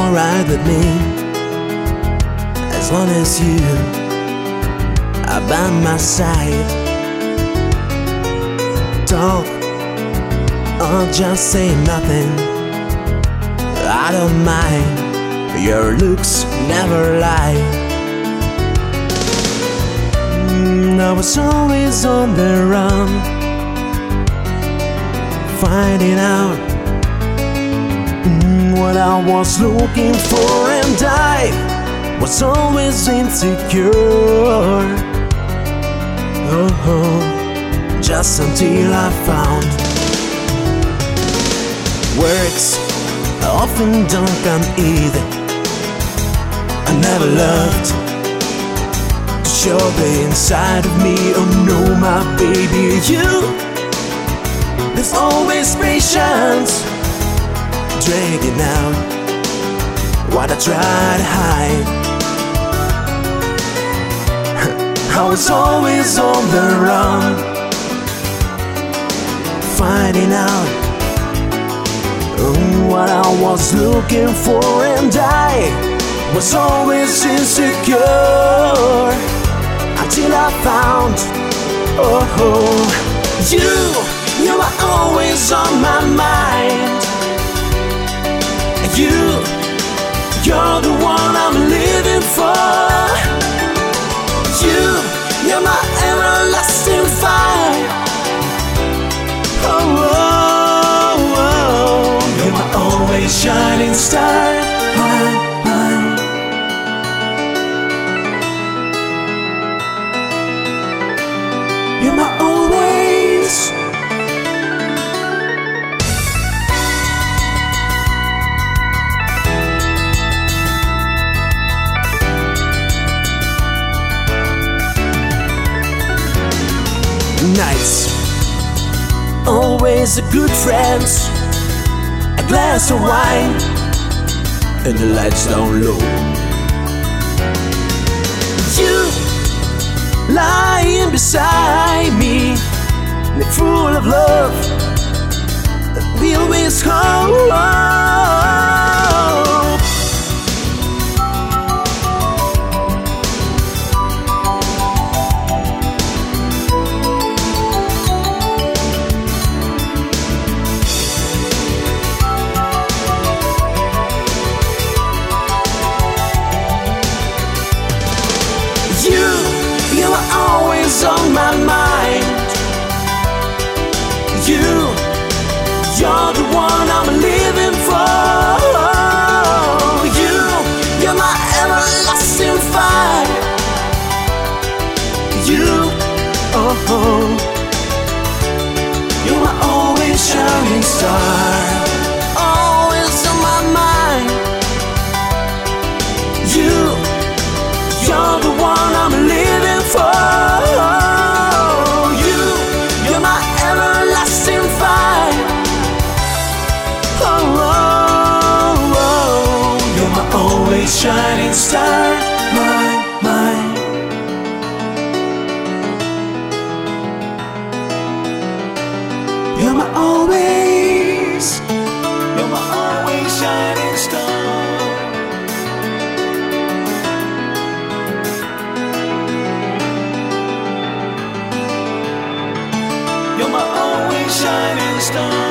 alright with me, as long as you are by my side. Talk or just say nothing, I don't mind. Your looks never lie. I was always on the run, finding out what I was looking for, and I was always insecure. Just until I found words often don't come easy. I never loved to show the inside of me. Oh no, my baby, there's always patience, dragging out what I try to hide. I was always on the run, finding out what I was looking for, and I was always insecure until I found you are always on my mind. You're the one I'm living for. You're my everlasting fire. You're my always shining star. You're my always. Nights, always a good friend, a glass of wine, and the lights down low. You lying beside me, full of love, we always hope. You are always on my mind. You're the one I'm living for. You're my everlasting fire. You're my always shining star. Always on my mind. You're the one I'm living for. You're my everlasting fire. You're my always shining star. You're my always. You're my always shining star. You're my always shining star.